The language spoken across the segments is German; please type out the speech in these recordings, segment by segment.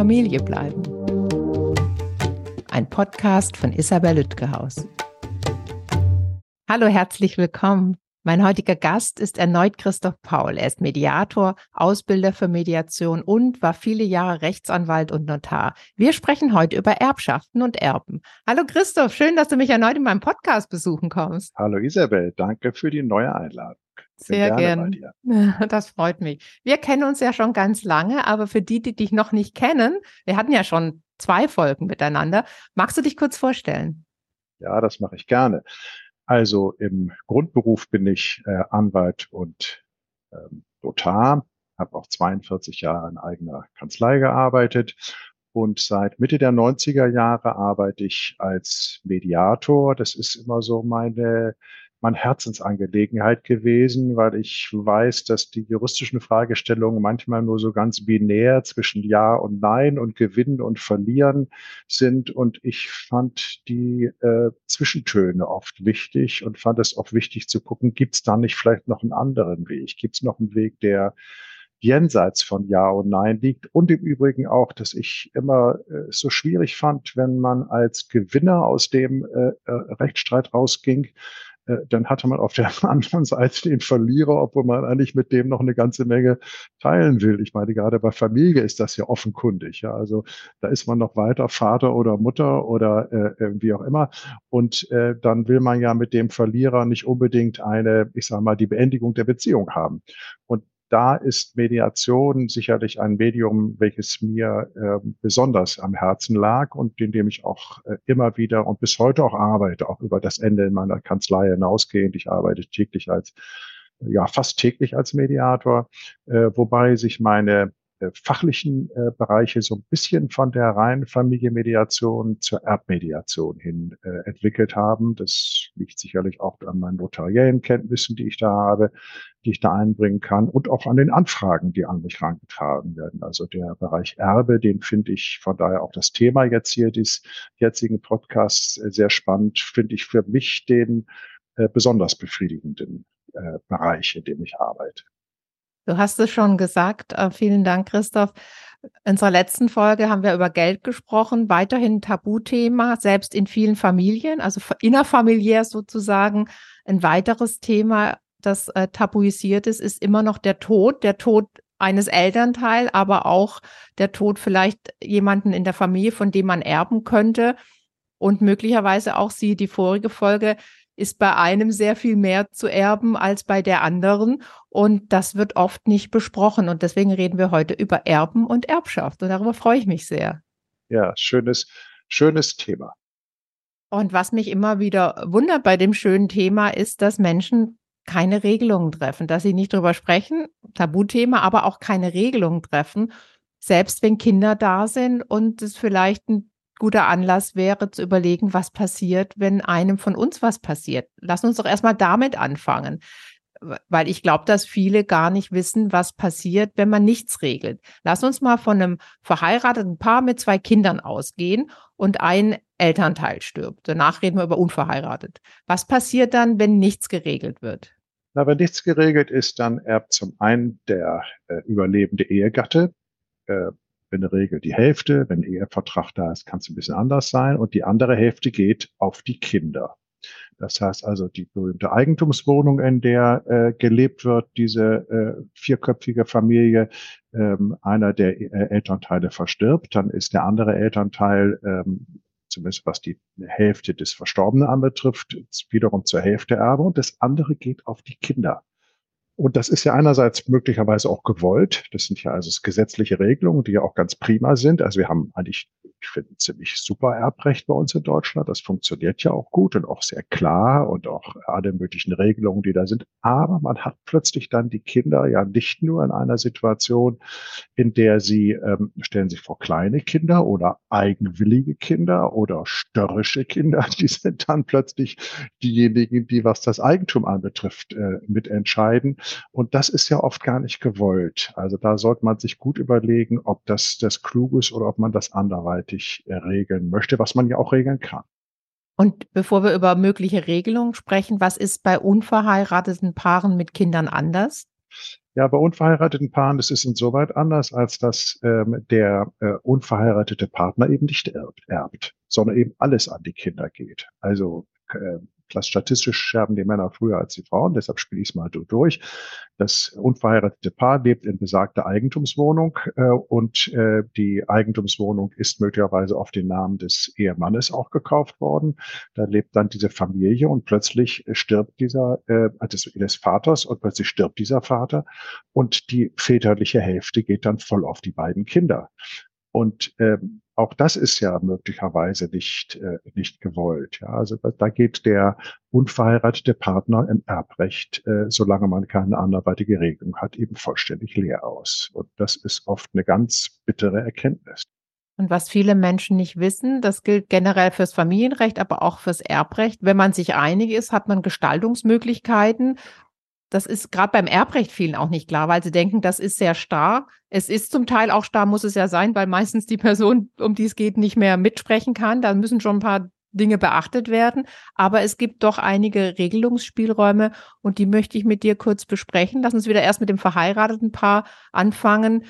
Familie bleiben. Ein Podcast von Isabel Lütgehaus. Hallo, herzlich willkommen. Mein heutiger Gast ist erneut Christoph Paul. Er ist Mediator, Ausbilder für Mediation und war viele Jahre Rechtsanwalt und Notar. Wir sprechen heute über Erbschaften und Erben. Hallo Christoph, schön, dass du mich erneut in meinem Podcast besuchen kommst. Hallo Isabel, danke für die neue Einladung. Sehr gerne. Das freut mich. Wir kennen uns ja schon ganz lange, aber für die dich noch nicht kennen, wir hatten ja schon 2 Folgen miteinander. Magst du dich kurz vorstellen? Ja, das mache ich gerne. Also im Grundberuf bin ich Anwalt und Notar, habe auch 42 Jahre in eigener Kanzlei gearbeitet und seit Mitte der 90er Jahre arbeite ich als Mediator. Das ist immer so meine Herzensangelegenheit gewesen, weil ich weiß, dass die juristischen Fragestellungen manchmal nur so ganz binär zwischen Ja und Nein und Gewinnen und Verlieren sind. Und ich fand die Zwischentöne oft wichtig und fand es auch wichtig zu gucken, gibt es da nicht vielleicht noch einen anderen Weg? Gibt es noch einen Weg, der jenseits von Ja und Nein liegt? Und im Übrigen auch, dass ich immer so schwierig fand, wenn man als Gewinner aus dem Rechtsstreit rausging, dann hatte man auf der anderen Seite den Verlierer, obwohl man eigentlich mit dem noch eine ganze Menge teilen will. Ich meine, gerade bei Familie ist das ja offenkundig. Ja, also da ist man noch weiter Vater oder Mutter oder wie auch immer. Und dann will man ja mit dem Verlierer nicht unbedingt die Beendigung der Beziehung haben. Und da ist Mediation sicherlich ein Medium, welches mir besonders am Herzen lag und in dem ich auch immer wieder und bis heute auch arbeite, auch über das Ende in meiner Kanzlei hinausgehend. Ich arbeite fast täglich als Mediator, wobei sich meine fachlichen Bereiche so ein bisschen von der reinen Familienmediation zur Erbmediation hin entwickelt haben. Das liegt sicherlich auch an meinen notariellen Kenntnissen, die ich da habe, die ich da einbringen kann und auch an den Anfragen, die an mich herangetragen werden. Also der Bereich Erbe, den finde ich von daher auch das Thema jetzt hier des jetzigen Podcasts sehr spannend, finde ich für mich den besonders befriedigenden Bereich, in dem ich arbeite. Du hast es schon gesagt. Vielen Dank, Christoph. In unserer letzten Folge haben wir über Geld gesprochen. Weiterhin ein Tabuthema, selbst in vielen Familien, also innerfamiliär sozusagen. Ein weiteres Thema, das tabuisiert ist immer noch der Tod eines Elternteils, aber auch der Tod vielleicht jemanden in der Familie, von dem man erben könnte. Und möglicherweise auch die vorige Folge, ist bei einem sehr viel mehr zu erben als bei der anderen. Und das wird oft nicht besprochen. Und deswegen reden wir heute über Erben und Erbschaft. Und darüber freue ich mich sehr. Ja, schönes Thema. Und was mich immer wieder wundert bei dem schönen Thema ist, dass Menschen keine Regelungen treffen, dass sie nicht drüber sprechen, Tabuthema, aber auch keine Regelungen treffen, selbst wenn Kinder da sind und es vielleicht ein guter Anlass wäre, zu überlegen, was passiert, wenn einem von uns was passiert. Lass uns doch erstmal damit anfangen, weil ich glaube, dass viele gar nicht wissen, was passiert, wenn man nichts regelt. Lass uns mal von einem verheirateten Paar mit 2 Kindern ausgehen und ein Elternteil stirbt. Danach reden wir über unverheiratet. Was passiert dann, wenn nichts geregelt wird? Na, wenn nichts geregelt ist, dann erbt zum einen der überlebende Ehegatte, in der Regel die Hälfte. Wenn ein Ehevertrag da ist, kann es ein bisschen anders sein. Und die andere Hälfte geht auf die Kinder. Das heißt also, die berühmte Eigentumswohnung, in der gelebt wird, diese 4-köpfige Familie, einer der Elternteile verstirbt, dann ist der andere Elternteil, zumindest was die Hälfte des Verstorbenen anbetrifft, wiederum zur Hälfte Erbe und das andere geht auf die Kinder. Und das ist ja einerseits möglicherweise auch gewollt. Das sind ja also gesetzliche Regelungen, die ja auch ganz prima sind. Also wir haben eigentlich, ich finde, ziemlich super Erbrecht bei uns in Deutschland. Das funktioniert ja auch gut und auch sehr klar und auch alle möglichen Regelungen, die da sind. Aber man hat plötzlich dann die Kinder ja nicht nur in einer Situation, in der sie, stellen sich vor, kleine Kinder oder eigenwillige Kinder oder störrische Kinder, die sind dann plötzlich diejenigen, die, was das Eigentum anbetrifft, mitentscheiden. Und das ist ja oft gar nicht gewollt. Also da sollte man sich gut überlegen, ob das klug ist oder ob man das anderweitig regeln möchte, was man ja auch regeln kann. Und bevor wir über mögliche Regelungen sprechen, was ist bei unverheirateten Paaren mit Kindern anders? Ja, bei unverheirateten Paaren, das ist insoweit anders, als dass der unverheiratete Partner eben nicht erbt, sondern eben alles an die Kinder geht. Also statistisch sterben die Männer früher als die Frauen, deshalb spiele ich es mal so durch. Das unverheiratete Paar lebt in besagter Eigentumswohnung und die Eigentumswohnung ist möglicherweise auf den Namen des Ehemannes auch gekauft worden. Da lebt dann diese Familie und plötzlich stirbt also des Vaters und plötzlich stirbt dieser Vater und die väterliche Hälfte geht dann voll auf die beiden Kinder. Und auch das ist ja möglicherweise nicht gewollt. Ja, also da geht der unverheiratete Partner im Erbrecht, solange man keine anderweitige Regelung hat, eben vollständig leer aus. Und das ist oft eine ganz bittere Erkenntnis. Und was viele Menschen nicht wissen, das gilt generell fürs Familienrecht, aber auch fürs Erbrecht. Wenn man sich einig ist, hat man Gestaltungsmöglichkeiten. Das ist gerade beim Erbrecht vielen auch nicht klar, weil sie denken, das ist sehr starr. Es ist zum Teil auch starr, muss es ja sein, weil meistens die Person, um die es geht, nicht mehr mitsprechen kann. Da müssen schon ein paar Dinge beachtet werden. Aber es gibt doch einige Regelungsspielräume und die möchte ich mit dir kurz besprechen. Lass uns wieder erst mit dem verheirateten Paar anfangen.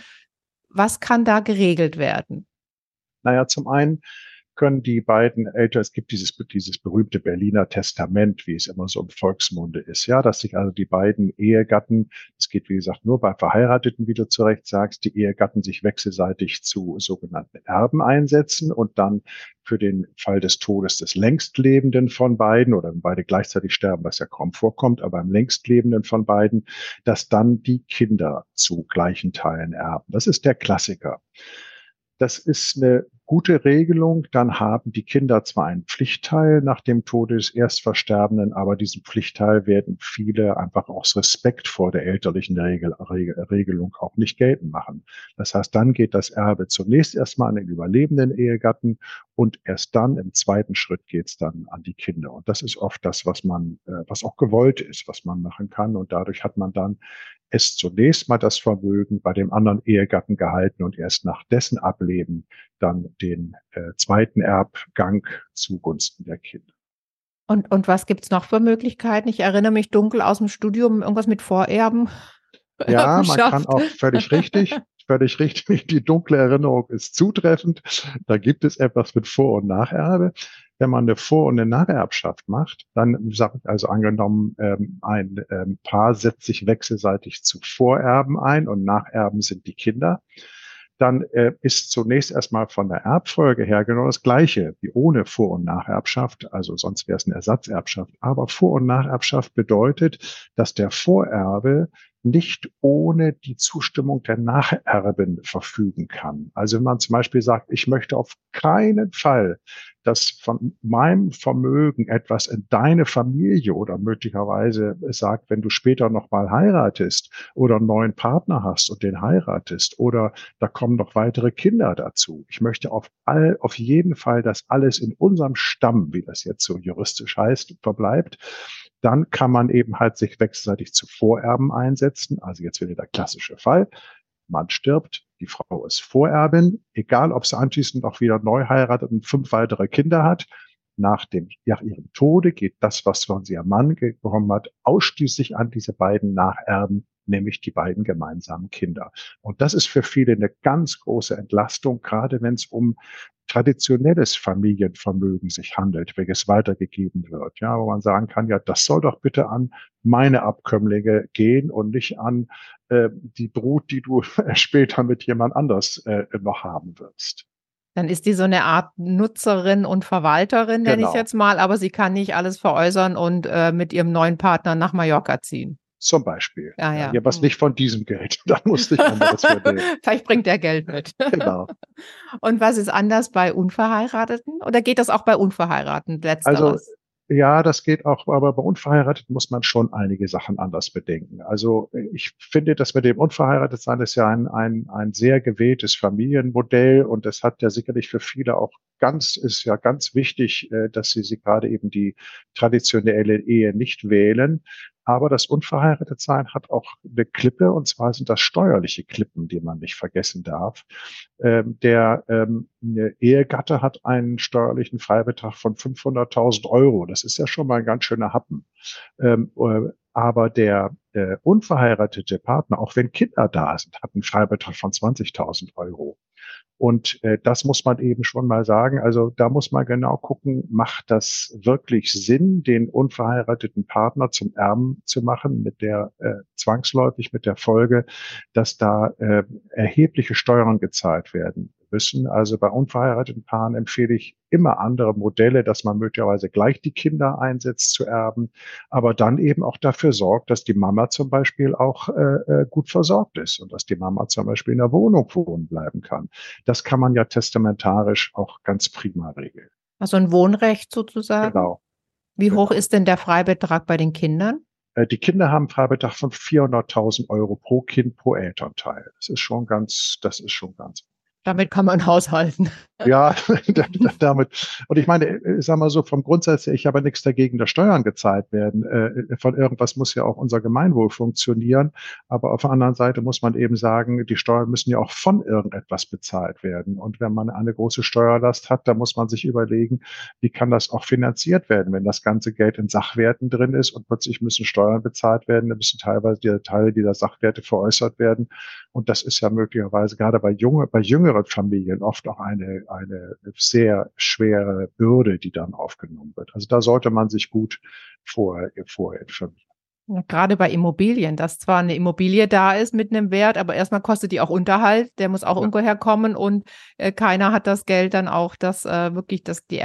Was kann da geregelt werden? Naja, zum einen können die beiden Eltern, es gibt dieses berühmte Berliner Testament, wie es immer so im Volksmunde ist, ja, dass sich also die beiden Ehegatten, es geht wie gesagt nur bei Verheirateten, wie du zu Recht sagst, die Ehegatten sich wechselseitig zu sogenannten Erben einsetzen und dann für den Fall des Todes des Längstlebenden von beiden oder wenn beide gleichzeitig sterben, was ja kaum vorkommt, aber im Längstlebenden von beiden, dass dann die Kinder zu gleichen Teilen erben. Das ist der Klassiker. Das ist eine gute Regelung. Dann haben die Kinder zwar einen Pflichtteil nach dem Tode des Erstversterbenden, aber diesen Pflichtteil werden viele einfach aus Respekt vor der elterlichen Regelung auch nicht geltend machen. Das heißt, dann geht das Erbe zunächst erstmal an den überlebenden Ehegatten und erst dann im zweiten Schritt geht es dann an die Kinder. Und das ist oft das, was auch gewollt ist, was man machen kann. Und dadurch hat man dann es zunächst mal das Vermögen bei dem anderen Ehegatten gehalten und erst nach dessen Ableben dann den zweiten Erbgang zugunsten der Kinder. Und was gibt's noch für Möglichkeiten? Ich erinnere mich dunkel aus dem Studium, irgendwas mit Vorerben. Ja, man kann Erbenschaft. auch völlig richtig, die dunkle Erinnerung ist zutreffend. Da gibt es etwas mit Vor- und Nacherbe. Wenn man eine Vor- und eine Nacherbschaft macht, dann sagt also angenommen, ein Paar setzt sich wechselseitig zu Vorerben ein und Nacherben sind die Kinder, dann ist zunächst erstmal von der Erbfolge her genau das Gleiche wie ohne Vor- und Nacherbschaft. Also sonst wäre es eine Ersatzerbschaft. Aber Vor- und Nacherbschaft bedeutet, dass der Vorerbe nicht ohne die Zustimmung der Nacherben verfügen kann. Also wenn man zum Beispiel sagt, ich möchte auf keinen Fall, dass von meinem Vermögen etwas in deine Familie oder möglicherweise sagt, wenn du später nochmal heiratest oder einen neuen Partner hast und den heiratest oder da kommen noch weitere Kinder dazu. Ich möchte auf jeden Fall, dass alles in unserem Stamm, wie das jetzt so juristisch heißt, verbleibt. Dann kann man eben halt sich wechselseitig zu Vorerben einsetzen. Also jetzt wieder der klassische Fall. Man stirbt, die Frau ist Vorerbin, egal ob sie anschließend auch wieder neu heiratet und 5 weitere Kinder hat. Nach ihrem Tode geht das, was von ihrem Mann bekommen hat, ausschließlich an diese beiden Nacherben, nämlich die beiden gemeinsamen Kinder. Und das ist für viele eine ganz große Entlastung, gerade wenn es um traditionelles Familienvermögen sich handelt, welches weitergegeben wird. Ja, wo man sagen kann, ja, das soll doch bitte an meine Abkömmlinge gehen und nicht an die Brut, die du später mit jemand anders noch haben wirst. Dann ist die so eine Art Nutzerin und Verwalterin, nenne ich es Genau, jetzt mal, aber sie kann nicht alles veräußern und mit ihrem neuen Partner nach Mallorca ziehen. zum Beispiel. Ja, Ja, ja. hier was nicht von diesem Geld, da musste ich anderes für nehmen. Vielleicht bringt er Geld mit. Genau. Und was ist anders bei Unverheirateten? Oder geht das auch bei Unverheirateten, Also Letzteres? ja, das geht auch, aber bei unverheiratet muss man schon einige Sachen anders bedenken. Also ich finde, dass mit dem Unverheiratetsein ist ja ein sehr gewähltes Familienmodell und es hat ja sicherlich für viele auch ist ja ganz wichtig, dass sie gerade eben die traditionelle Ehe nicht wählen. Aber das Unverheiratetsein hat auch eine Klippe, und zwar sind das steuerliche Klippen, die man nicht vergessen darf. Der Ehegatte hat einen steuerlichen Freibetrag von 500.000 Euro. Das ist ja schon mal ein ganz schöner Happen. Aber der unverheiratete Partner, auch wenn Kinder da sind, hat einen Freibetrag von 20.000 Euro. Und das muss man eben schon mal sagen. Also da muss man genau gucken, macht das wirklich Sinn, den unverheirateten Partner zum Erben zu machen, mit der zwangsläufig mit der Folge, dass da erhebliche Steuern gezahlt werden müssen. Also bei unverheirateten Paaren empfehle ich immer andere Modelle, dass man möglicherweise gleich die Kinder einsetzt zu erben, aber dann eben auch dafür sorgt, dass die Mama zum Beispiel auch gut versorgt ist und dass die Mama zum Beispiel in der Wohnung wohnen bleiben kann. Das kann man ja testamentarisch auch ganz prima regeln. Also ein Wohnrecht sozusagen. Genau, Wie hoch genau. ist denn der Freibetrag bei den Kindern? Die Kinder haben einen Freibetrag von 400.000 Euro pro Kind pro Elternteil. Das ist schon ganz. Damit kann man haushalten. Ja, damit. Und ich meine, ich sag mal so, vom Grundsatz her, ich habe nichts dagegen, dass Steuern gezahlt werden. Von irgendwas muss ja auch unser Gemeinwohl funktionieren. Aber auf der anderen Seite muss man eben sagen, die Steuern müssen ja auch von irgendetwas bezahlt werden. Und wenn man eine große Steuerlast hat, dann muss man sich überlegen, wie kann das auch finanziert werden? Wenn das ganze Geld in Sachwerten drin ist und plötzlich müssen Steuern bezahlt werden, dann müssen teilweise die Teile dieser Sachwerte veräußert werden. Und das ist ja möglicherweise gerade bei jüngeren Familien oft auch eine sehr schwere Bürde, die dann aufgenommen wird. Also da sollte man sich gut vorher informieren. Ja, gerade bei Immobilien, dass zwar eine Immobilie da ist mit einem Wert, aber erstmal kostet die auch Unterhalt, der muss auch Ja, irgendwo herkommen und keiner hat das Geld dann auch, dass wirklich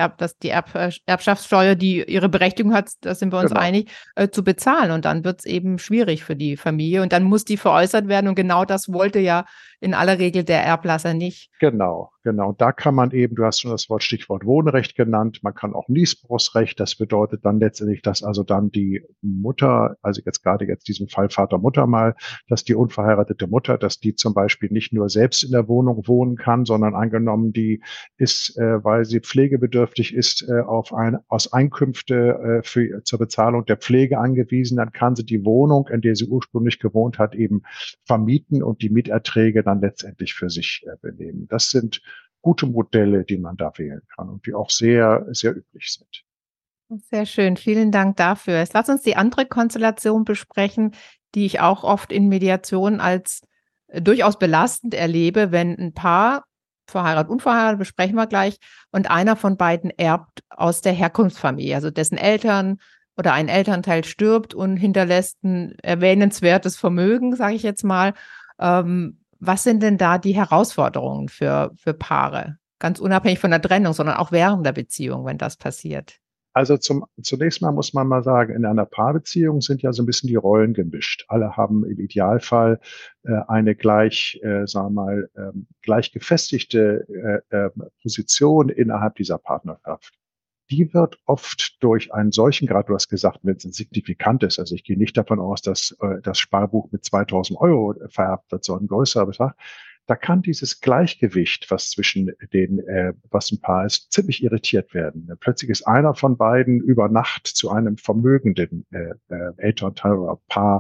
Erbschaftssteuer, die ihre Berechtigung hat, da sind wir uns genau. einig, zu bezahlen. Und dann wird es eben schwierig für die Familie und dann muss die veräußert werden und genau das wollte ja in aller Regel der Erblasser nicht. Genau, genau. Da kann man eben, du hast schon das Stichwort Wohnrecht genannt, man kann auch Niesbrauchsrecht, das bedeutet dann letztendlich, dass also dann die Mutter, also jetzt gerade jetzt diesen Fall Vater, Mutter mal, dass die unverheiratete Mutter, dass die zum Beispiel nicht nur selbst in der Wohnung wohnen kann, sondern angenommen, die ist, weil sie pflegebedürftig ist, aus Einkünfte zur Bezahlung der Pflege angewiesen, dann kann sie die Wohnung, in der sie ursprünglich gewohnt hat, eben vermieten und die Mieterträge dann letztendlich für sich benehmen. Das sind gute Modelle, die man da wählen kann und die auch sehr, sehr üblich sind. Sehr schön, vielen Dank dafür. Jetzt lass uns die andere Konstellation besprechen, die ich auch oft in Mediation als durchaus belastend erlebe, wenn ein Paar, verheiratet, unverheiratet, besprechen wir gleich, und einer von beiden erbt aus der Herkunftsfamilie, also dessen Eltern oder ein Elternteil stirbt und hinterlässt ein erwähnenswertes Vermögen, sage ich jetzt mal. Was sind denn da die Herausforderungen für Paare? Ganz unabhängig von der Trennung, sondern auch während der Beziehung, wenn das passiert. Also zunächst mal muss man mal sagen, in einer Paarbeziehung sind ja so ein bisschen die Rollen gemischt. Alle haben im Idealfall eine sagen wir mal, gleich gefestigte Position innerhalb dieser Partnerschaft. Die wird oft durch einen solchen Grad, du hast gesagt, wenn es signifikant ist, also ich gehe nicht davon aus, dass das Sparbuch mit 2.000 Euro vererbt wird, sondern ein größerer Betrag. Da kann dieses Gleichgewicht, was zwischen was ein Paar ist, ziemlich irritiert werden. Plötzlich ist einer von beiden über Nacht zu einem vermögenden Elternteil oder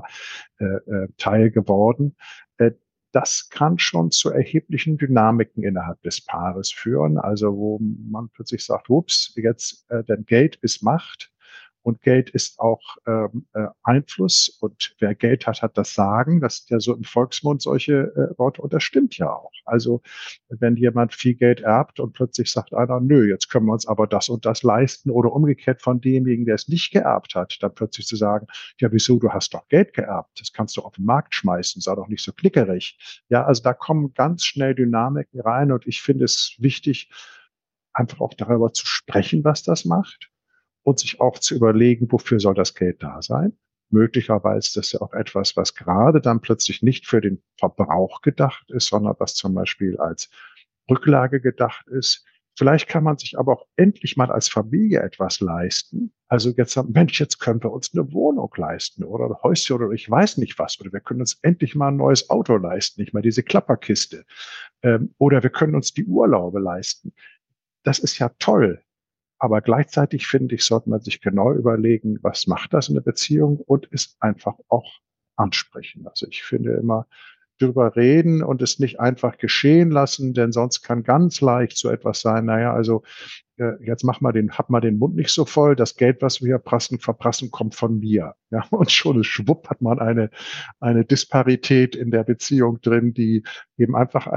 Teil geworden. Äh, Das kann schon zu erheblichen Dynamiken innerhalb des Paares führen. Also wo man plötzlich sagt, ups, jetzt denn Geld ist Macht und Geld ist auch Einfluss und wer Geld hat, hat das Sagen. Das ist ja so im Volksmund solche Worte und das stimmt ja auch. Also wenn jemand viel Geld erbt und plötzlich sagt einer, nö, jetzt können wir uns aber das und das leisten oder umgekehrt von demjenigen, der es nicht geerbt hat, dann plötzlich zu sagen, ja, wieso, du hast doch Geld geerbt, das kannst du auf den Markt schmeißen, sei doch nicht so klickerig. Ja, also da kommen ganz schnell Dynamiken rein und ich finde es wichtig, einfach auch darüber zu sprechen, was das macht und sich auch zu überlegen, wofür soll das Geld da sein. Möglicherweise ist das ja auch etwas, was gerade dann plötzlich nicht für den Verbrauch gedacht ist, sondern was zum Beispiel als Rücklage gedacht ist. Vielleicht kann man sich aber auch endlich mal als Familie etwas leisten. Also jetzt sagen, Mensch, jetzt können wir uns eine Wohnung leisten oder ein Häuschen oder ich weiß nicht was. Oder wir können uns endlich mal ein neues Auto leisten, nicht mal diese Klapperkiste. Oder wir können uns die Urlaube leisten. Das ist ja toll. Aber gleichzeitig finde ich, sollte man sich genau überlegen, was macht das in der Beziehung und es einfach auch ansprechen. Also ich finde immer, drüber reden und es nicht einfach geschehen lassen, denn sonst kann ganz leicht so etwas sein, naja, also jetzt hab mal den Mund nicht so voll, das Geld, was wir hier verprassen, kommt von mir. Ja, und schon schwupp hat man eine Disparität in der Beziehung drin, die eben einfach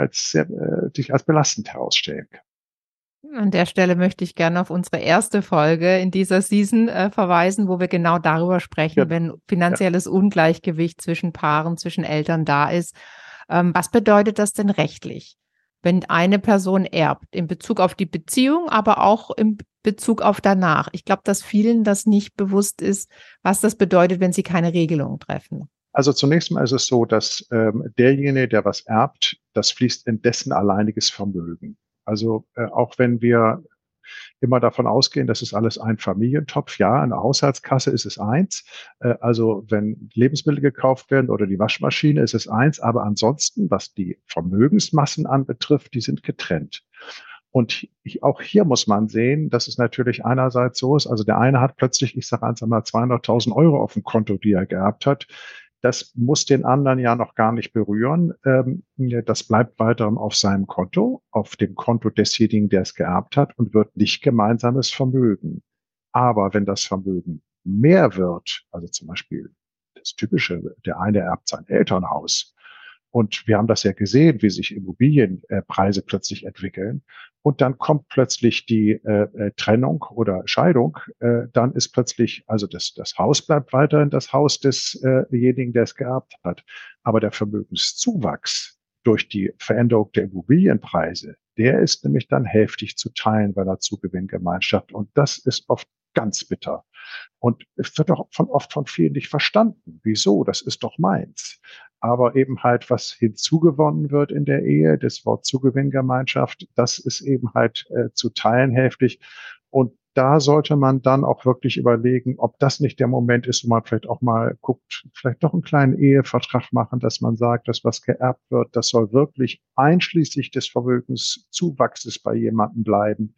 sich als belastend herausstellen kann. An der Stelle möchte ich gerne auf unsere erste Folge in dieser Season verweisen, wo wir genau darüber sprechen, Genau. wenn Ja. finanzielles Ungleichgewicht zwischen Paaren, zwischen Eltern da ist. Was bedeutet das denn rechtlich, wenn eine Person erbt, in Bezug auf die Beziehung, aber auch in Bezug auf danach? Ich glaube, dass vielen das nicht bewusst ist, was das bedeutet, wenn sie keine Regelung treffen. Also zunächst mal ist es so, dass derjenige, der was erbt, das fließt in dessen alleiniges Vermögen. Also auch wenn wir immer davon ausgehen, das ist alles ein Familientopf. Ja, eine Haushaltskasse ist es eins. Also wenn Lebensmittel gekauft werden oder die Waschmaschine, ist es eins. Aber ansonsten, was die Vermögensmassen anbetrifft, die sind getrennt. Und auch hier muss man sehen, dass es natürlich einerseits so ist, also der eine hat plötzlich, ich sage einfach mal 200.000 Euro auf dem Konto, die er geerbt hat. Das muss den anderen ja noch gar nicht berühren. Das bleibt weiterhin auf seinem Konto, auf dem Konto desjenigen, der es geerbt hat und wird nicht gemeinsames Vermögen. Aber wenn das Vermögen mehr wird, also zum Beispiel das Typische, der eine erbt sein Elternhaus. Und wir haben das ja gesehen, wie sich Immobilienpreise plötzlich entwickeln. Und dann kommt plötzlich die Trennung oder Scheidung. Dann ist plötzlich, also das Haus bleibt weiterhin das Haus desjenigen, der es geerbt hat. Aber der Vermögenszuwachs durch die Veränderung der Immobilienpreise, der ist nämlich dann hälftig zu teilen bei der Zugewinngemeinschaft. Und das ist oft ganz bitter. Und es wird auch oft von vielen nicht verstanden. Wieso? Das ist doch meins. Aber eben halt, was hinzugewonnen wird in der Ehe, das Wort Zugewinngemeinschaft, das ist eben halt zu teilen hälftig. Und da sollte man dann auch wirklich überlegen, ob das nicht der Moment ist, wo man vielleicht auch mal guckt, vielleicht doch einen kleinen Ehevertrag machen, dass man sagt, dass was geerbt wird, das soll wirklich einschließlich des Vermögenszuwachses bei jemandem bleiben.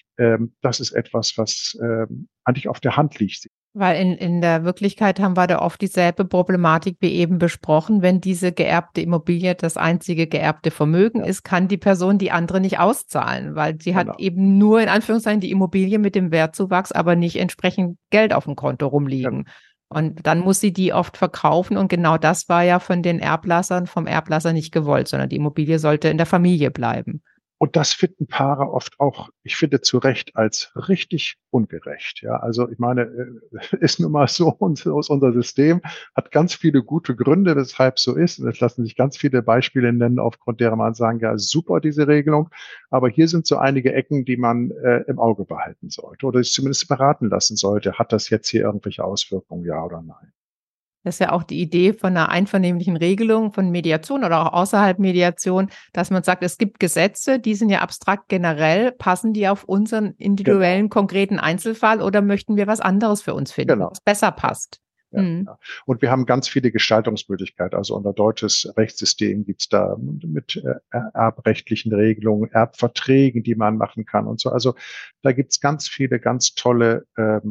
Das ist etwas, was eigentlich auf der Hand liegt. Weil in der Wirklichkeit haben wir da oft dieselbe Problematik wie eben besprochen. Wenn diese geerbte Immobilie das einzige geerbte Vermögen Ja, ist, kann die Person die andere nicht auszahlen, weil sie hat genau. eben nur in Anführungszeichen die Immobilie mit dem Wertzuwachs, aber nicht entsprechend Geld auf dem Konto Genau. rumliegen. Und dann muss sie die oft verkaufen. Und genau das war ja von den Erblassern, vom Erblasser nicht gewollt, sondern die Immobilie sollte in der Familie bleiben. Und das finden Paare oft auch, ich finde zu Recht, als richtig ungerecht. Ja, also ich meine, ist nun mal so unser System, hat ganz viele gute Gründe, weshalb so ist. Und es lassen sich ganz viele Beispiele nennen, aufgrund derer man sagen, ja, super, diese Regelung. Aber hier sind so einige Ecken, die man im Auge behalten sollte oder sich zumindest beraten lassen sollte. Hat das jetzt hier irgendwelche Auswirkungen, ja oder nein? Das ist ja auch die Idee von einer einvernehmlichen Regelung von Mediation oder auch außerhalb Mediation, dass man sagt, es gibt Gesetze, die sind ja abstrakt generell. Passen die auf unseren Genau, individuellen, konkreten Einzelfall oder möchten wir was anderes für uns finden, genau. was besser Ja. passt? Ja, ja. Und wir haben ganz viele Gestaltungsmöglichkeiten. Also unser deutsches Rechtssystem gibt's da mit erbrechtlichen Regelungen, Erbverträgen, die man machen kann und so. Also da gibt's ganz viele ganz tolle,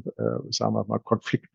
sagen wir mal,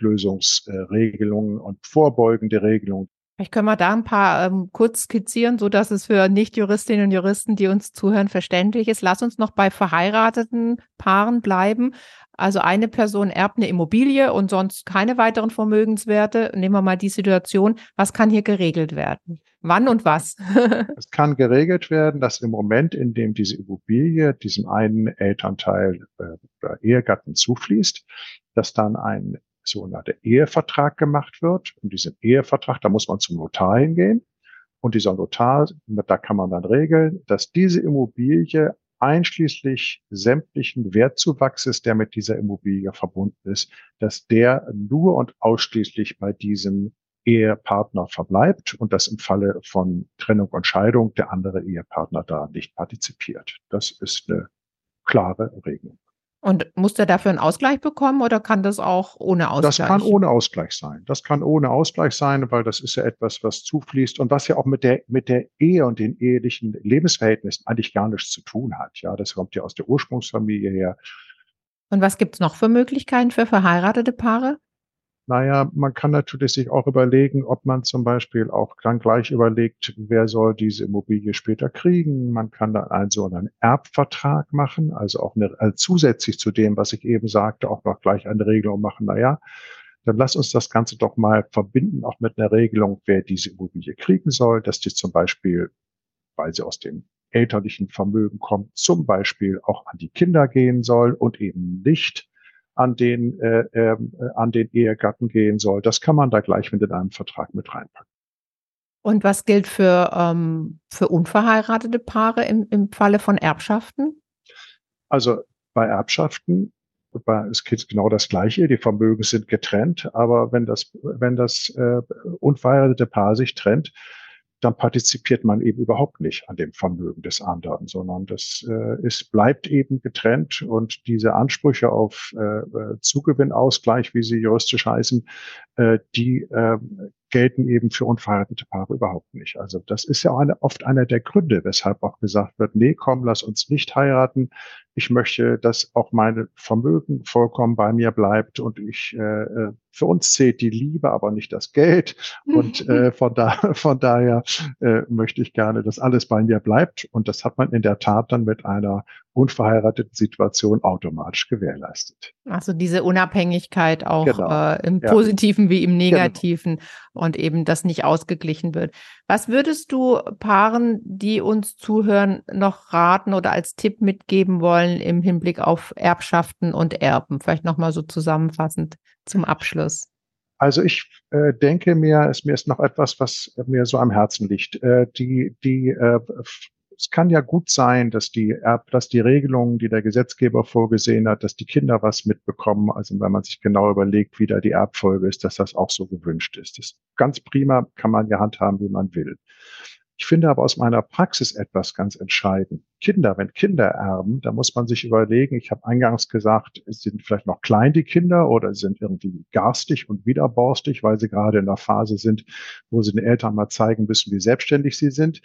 Konfliktlösungsregelungen und vorbeugende Regelungen. Vielleicht können wir da ein paar kurz skizzieren, so dass es für Nicht-Juristinnen und Juristen, die uns zuhören, verständlich ist. Lass uns noch bei verheirateten Paaren bleiben. Also eine Person erbt eine Immobilie und sonst keine weiteren Vermögenswerte. Nehmen wir mal die Situation. Was kann hier geregelt werden? Wann und was? Es kann geregelt werden, dass im Moment, in dem diese Immobilie diesem einen Elternteil oder Ehegatten zufließt, dass dann ein sogenannter Ehevertrag gemacht wird. Und diesen Ehevertrag, da muss man zum Notar hingehen. Und dieser Notar, da kann man dann regeln, dass diese Immobilie einschließlich sämtlichen Wertzuwachses, der mit dieser Immobilie verbunden ist, dass der nur und ausschließlich bei diesem Ehepartner verbleibt und dass im Falle von Trennung und Scheidung der andere Ehepartner da nicht partizipiert. Das ist eine klare Regelung. Und muss der dafür einen Ausgleich bekommen oder kann das auch ohne Das kann Ausgleich? ohne Ausgleich sein. Das kann ohne Ausgleich sein, weil das ist ja etwas, was zufließt und was ja auch mit der Ehe und den ehelichen Lebensverhältnissen eigentlich gar nichts zu tun hat. Ja, das kommt ja aus der Ursprungsfamilie her. Und was gibt es noch für Möglichkeiten für verheiratete Paare? Naja, man kann natürlich sich auch überlegen, ob man zum Beispiel auch dann gleich überlegt, wer soll diese Immobilie später kriegen. Man kann dann so einen Erbvertrag machen, also auch zusätzlich zu dem, was ich eben sagte, auch noch gleich eine Regelung machen. Naja, dann lass uns das Ganze doch mal verbinden, auch mit einer Regelung, wer diese Immobilie kriegen soll, dass die zum Beispiel, weil sie aus dem elterlichen Vermögen kommt, zum Beispiel auch an die Kinder gehen soll und eben nicht an den Ehegatten gehen soll. Das kann man da gleich mit in einem Vertrag mit reinpacken. Und was gilt für unverheiratete Paare im Falle von Erbschaften? Also bei Erbschaften, es geht genau das Gleiche. Die Vermögen sind getrennt, aber wenn das unverheiratete Paar sich trennt, dann partizipiert man eben überhaupt nicht an dem Vermögen des anderen, sondern bleibt eben getrennt und diese Ansprüche auf Zugewinnausgleich, wie sie juristisch heißen, die gelten eben für unverheiratete Paare überhaupt nicht. Also das ist ja auch oft einer der Gründe, weshalb auch gesagt wird, nee, komm, lass uns nicht heiraten. Ich möchte, dass auch mein Vermögen vollkommen bei mir bleibt und für uns zählt die Liebe, aber nicht das Geld. Und von daher möchte ich gerne, dass alles bei mir bleibt. Und das hat man in der Tat dann mit einer unverheirateten Situation automatisch gewährleistet. Also diese Unabhängigkeit auch Genau. im Ja, Positiven wie im genau. Negativen und eben das nicht ausgeglichen wird. Was würdest du Paaren, die uns zuhören, noch raten oder als Tipp mitgeben wollen im Hinblick auf Erbschaften und Erben? Vielleicht nochmal so zusammenfassend zum Abschluss. Also ich denke mir ist noch etwas, was mir so am Herzen liegt. Es kann ja gut sein, dass die Regelungen, die der Gesetzgeber vorgesehen hat, dass die Kinder was mitbekommen. Also wenn man sich genau überlegt, wie da die Erbfolge ist, dass das auch so gewünscht ist. Das ist ganz prima, kann man ja handhaben, wie man will. Ich finde aber aus meiner Praxis etwas ganz entscheidend. Wenn Kinder erben, da muss man sich überlegen, ich habe eingangs gesagt, es sind vielleicht noch klein die Kinder oder sind irgendwie garstig und widerborstig, weil sie gerade in der Phase sind, wo sie den Eltern mal zeigen müssen, wie selbstständig sie sind.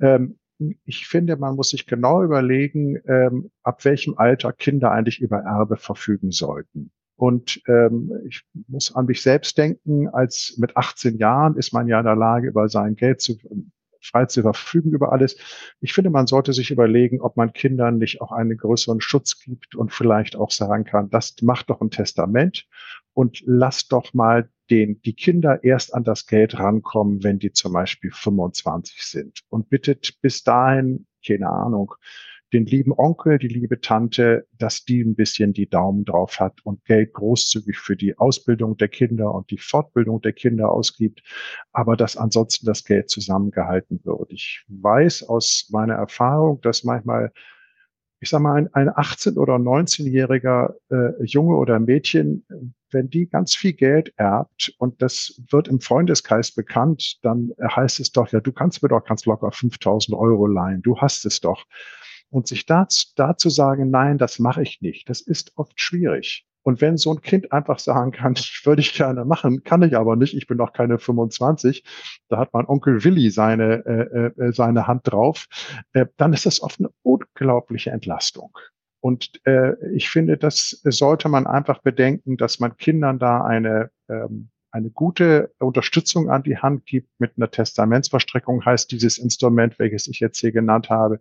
Ich finde, man muss sich genau überlegen, ab welchem Alter Kinder eigentlich über Erbe verfügen sollten. Und ich muss an mich selbst denken, als mit 18 Jahren ist man ja in der Lage, über sein Geld frei zu verfügen über alles. Ich finde, man sollte sich überlegen, ob man Kindern nicht auch einen größeren Schutz gibt und vielleicht auch sagen kann, das macht doch ein Testament und lasst doch mal die Kinder erst an das Geld rankommen, wenn die zum Beispiel 25 sind. Und bittet bis dahin, keine Ahnung, den lieben Onkel, die liebe Tante, dass die ein bisschen die Daumen drauf hat und Geld großzügig für die Ausbildung der Kinder und die Fortbildung der Kinder ausgibt, aber dass ansonsten das Geld zusammengehalten wird. Ich weiß aus meiner Erfahrung, dass manchmal, ich sag mal, ein 18- oder 19-jähriger Junge oder Mädchen, wenn die ganz viel Geld erbt und das wird im Freundeskreis bekannt, dann heißt es doch, ja, du kannst mir doch ganz locker 5.000 € leihen, du hast es doch. Und sich dazu sagen, nein, das mache ich nicht, das ist oft schwierig. Und wenn so ein Kind einfach sagen kann, ich würde ich gerne machen, kann ich aber nicht, ich bin noch keine 25, da hat mein Onkel Willi seine Hand drauf, dann ist das oft eine unglaubliche Entlastung. Und ich finde, das sollte man einfach bedenken, dass man Kindern da eine gute Unterstützung an die Hand gibt mit einer Testamentsverstreckung, heißt dieses Instrument, welches ich jetzt hier genannt habe,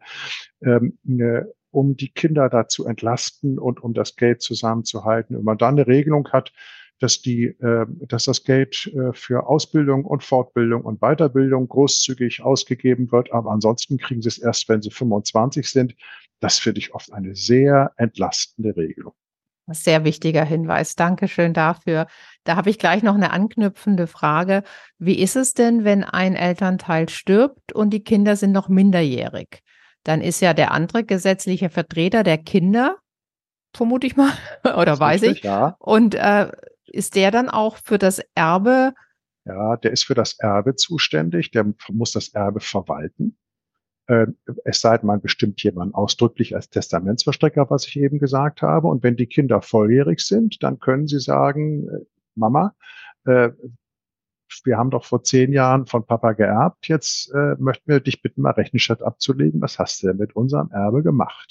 um die Kinder da zu entlasten und um das Geld zusammenzuhalten. Wenn man dann eine Regelung hat, dass das Geld für Ausbildung und Fortbildung und Weiterbildung großzügig ausgegeben wird, aber ansonsten kriegen sie es erst, wenn sie 25 sind. Das finde ich oft eine sehr entlastende Regelung. Sehr wichtiger Hinweis. Dankeschön dafür. Da habe ich gleich noch eine anknüpfende Frage. Wie ist es denn, wenn ein Elternteil stirbt und die Kinder sind noch minderjährig? Dann ist ja der andere gesetzliche Vertreter der Kinder, vermute ich mal, Das oder ist weiß ich. richtig, ja. Und ist der dann auch für das Erbe? Ja, der ist für das Erbe zuständig, der muss das Erbe verwalten. Äh, Es sei denn, man bestimmt jemanden ausdrücklich als Testamentsverstrecker, was ich eben gesagt habe. Und wenn die Kinder volljährig sind, dann können sie sagen, Mama, äh, wir haben doch vor 10 Jahren von Papa geerbt. Jetzt möchten wir dich bitten, mal Rechenschaft abzulegen. Was hast du denn mit unserem Erbe gemacht?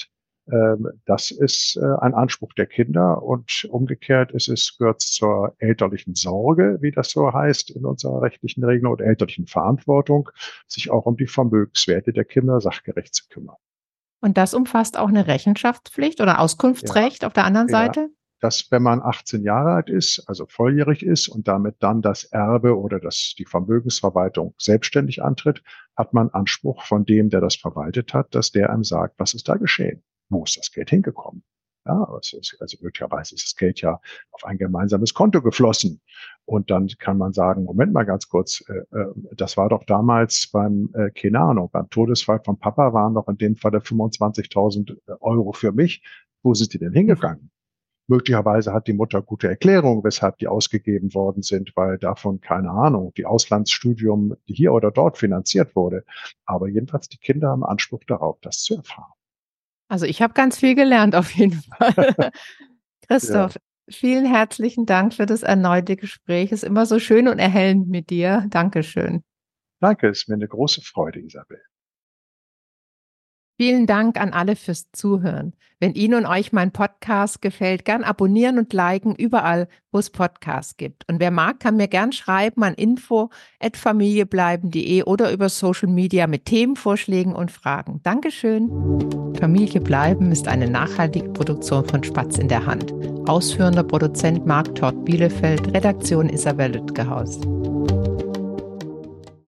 Das ist ein Anspruch der Kinder und umgekehrt gehört zur elterlichen Sorge, wie das so heißt in unserer rechtlichen Regelung, oder elterlichen Verantwortung, sich auch um die Vermögenswerte der Kinder sachgerecht zu kümmern. Und das umfasst auch eine Rechenschaftspflicht oder Ja, Auskunftsrecht auf der anderen ja. Seite? Dass, wenn man 18 Jahre alt ist, also volljährig ist und damit dann das Erbe oder die Vermögensverwaltung selbstständig antritt, hat man Anspruch von dem, der das verwaltet hat, dass der einem sagt, was ist da geschehen? Wo ist das Geld hingekommen? Ja, also möglicherweise ist das Geld ja auf ein gemeinsames Konto geflossen. Und dann kann man sagen, Moment mal ganz kurz, das war doch damals keine Ahnung, beim Todesfall von Papa waren doch in dem Fall 25.000 Euro für mich. Wo sind die denn hingegangen? Möglicherweise hat die Mutter gute Erklärung, weshalb die ausgegeben worden sind, weil davon, keine Ahnung, die Auslandsstudium hier oder dort finanziert wurde. Aber jedenfalls die Kinder haben Anspruch darauf, das zu erfahren. Also ich habe ganz viel gelernt auf jeden Fall. Ja, Christoph, vielen herzlichen Dank für das erneute Gespräch. Es ist immer so schön und erhellend mit dir. Dankeschön. danke, ist mir eine große Freude, Isabel. Vielen Dank an alle fürs Zuhören. Wenn Ihnen und euch mein Podcast gefällt, gern abonnieren und liken überall, wo es Podcasts gibt. Und wer mag, kann mir gern schreiben an info@familiebleiben.de oder über Social Media mit Themenvorschlägen und Fragen. Dankeschön. Familie bleiben ist eine nachhaltige Produktion von Spatz in der Hand. Ausführender Produzent Marc Todt Bielefeld, Redaktion Isabel Lütgehaus.